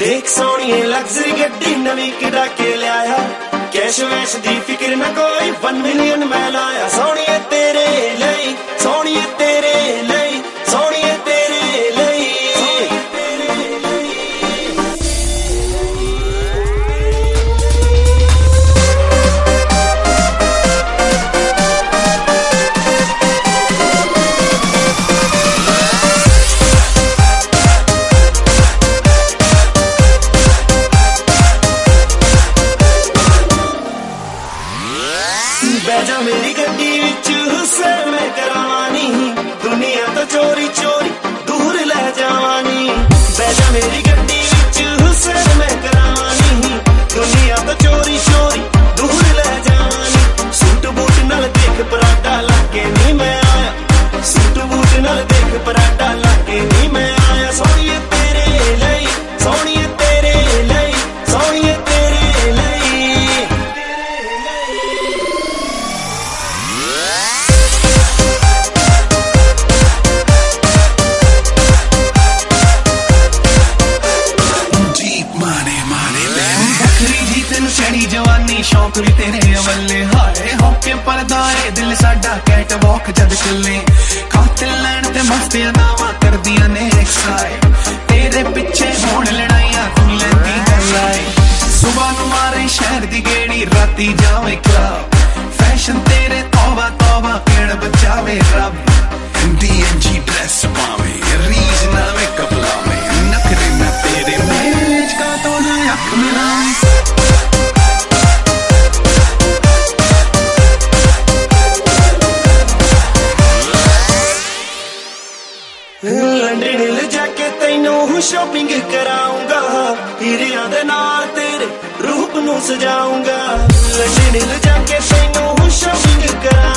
देख सोनिए लग्जरी गड्डी नवी किड़ा के लिया कैश वैश दी फिक्र न कोई 1 मिलियन मैं लाया सोनिए तेरे लई सोनिए तेरे लई सोनिए तेरे लई बैजा मेरी गड्डी विच हुस्से मैं करावानी दुनिया तो चोरी चोरी दूर ले जावानी बैजा मेरी गड्डी विच हुस्से मैं करावानी दुनिया तो चोरी चोरी दूर ले जावानी सूट बूट नाल देख पराठा लाके नहीं मैं आया सूट बूट नाल देख पराठा लाके नहीं मैं आया सोनिए तेरे लई सोनिए तेरे लई सोनिए तेरे लई छड़ी जवानी शौक भी तेरे अवले हाय होके परदा ए दिल साडा कैट वॉक जद चले कातिल लैन ते मस्त अदावां करदियां ने एक्साइड तेरे पिछे होण लड़ाइयां तू लैंदी गल्लाए सुबह नू मारे शहर दी गेड़ी राती जावे क्लब फैशन तेरे तौबा तौबा केड़ बचावे रब डीएनजी ड्रेस पावे रीज ना मेकअप लावे नखरे ना तेरे मेज का तो ना अख मिलावे लंडन ले जाके तैनू शॉपिंग कराऊंगा हीरियां दे नाल तेरे रूप नू सजाऊंगा लंडन ले जाके तैनू शॉपिंग करा